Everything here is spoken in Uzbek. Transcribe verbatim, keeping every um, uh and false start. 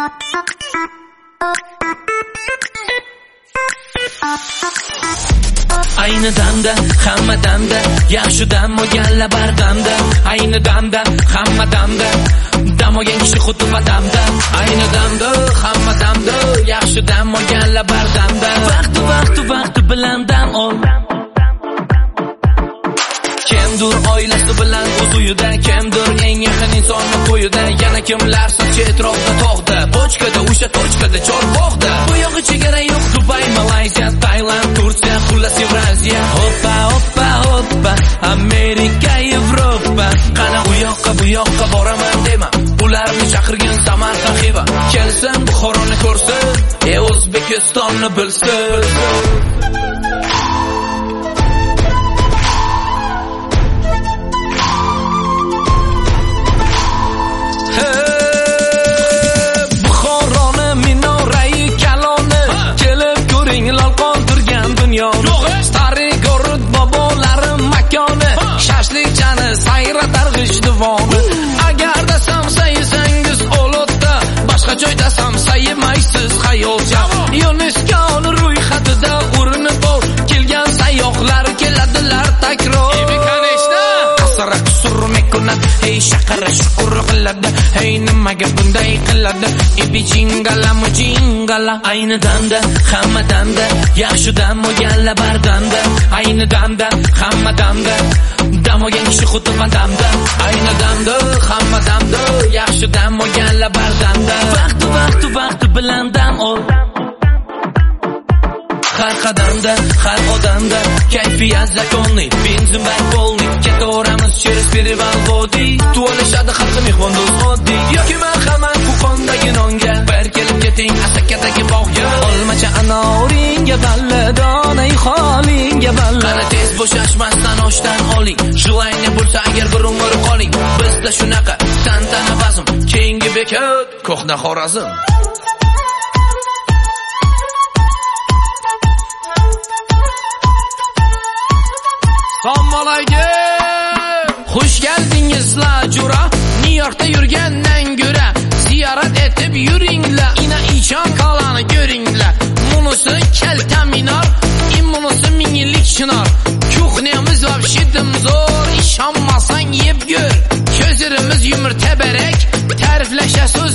Ayni damda, hamma damda, yaxshi dam olganlar bardamda. Ayni damda, hamma damda, dam olgan kishi xuddi badamda. Ayni damda, hamma damda, yaxshi dam olganlar bardamda. Vaqti vaqti vaqti bilan dam ol. Kimdir oilasi bilan o'z uyida, kimdir eng yaqin insonni qo'yida, yana kimlar siz etrofda tog'da, bochkada, o'sha tochkada, chorbog'da. Bu yog'i chegara yo'q, Dubay, Malayziya, Tailand, Turkiya, xullas Evroziya. Hoppa hoppa hoppa, Amerika, Yevropa. Qana u yoqqa bu yoqqa boraman dema, ularni chaqirgan Samarqand Xiva. Kelsin Buxoroni ko'rsin, e O'zbekistonni bilsin. Stari gorud bobolarim makoni, shashlikchani sayratar g'ijduvoni. Agar desam sayisangiz olotda, boshqa joyda sam sayimaysiz xayolcha. Yunesko'ning ro'yxatida o'rni bor, kelgan sayyohlar keladilar takror. Asara qusur mekunat, hey shaqara shukur qiladi, hey nimaga bunday qiladi? Ibi jingala mujingala. Ayni damda, hamma damda, yaxshi dam olganlar bardamda. Ayni damda, hamma damda, dam olgan kishi xuddi badamda. Ayni damda, hamma damda, yaxshi dam olganlar bardamda. Vaqti vaqti vaqti bilan dam ol. Har qadamda, har odamda kayfiyat zakonli, benzin va polnik. Ketaveramiz через перевал vodiy, tuvalashadi xalqi mehmondo'st oddiy. Yoki marhamat Qo'qondagi nonga, bir kelib keting Asakadagi bog'ga. Olmacha anoringga balla, donay holingga balla. Qani tez bo'shashmasdan oshdan oling, shulayni bo'lsa agar bir umr qoling. Bizda shunaqa tantana bazm, keyingi bekat Ko'hna Xorazm. Assalomu alaykum. Xush keldingizlar jura. New Yorkda yurgandan ko'ra ziyorat etib yuringlar. Ina ishon qalani ko'ringlar. Munisi kalta minor, immunisi ming yillik chinor. Kuxnemiz vobshidim zo'r, ishonmasang yeb ko'r. Ko'zlarimiz yumurta barak, ta'riflasha so'z